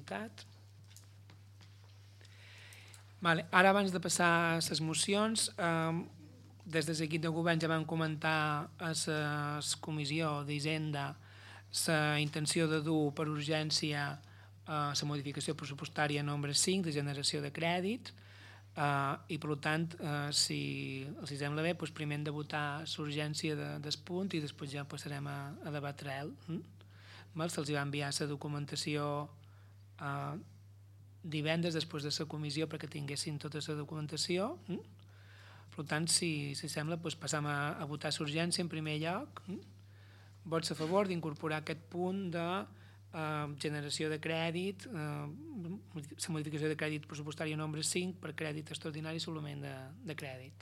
comunicat. Ara, abans de passar a les mocions, des de l'equip de govern ja vam comentar a la comissió d'Hisenda la intenció de dur per urgència la modificació pressupostària nombre 5 de generació de crèdit, i per tant, si els sembla bé, primer hem de votar l'urgència del punt i després ja passarem a debatre'l. Se'ls va enviar la documentació divendres després de la comissió perquè tinguessin tota la documentació. Per tant, si sembla, passam a votar l'urgència en primer lloc. Vots a favor d'incorporar aquest punt de generació de crèdit, la modificació de crèdit pressupostària nombre 5 per crèdit extraordinari i suplement de crèdit.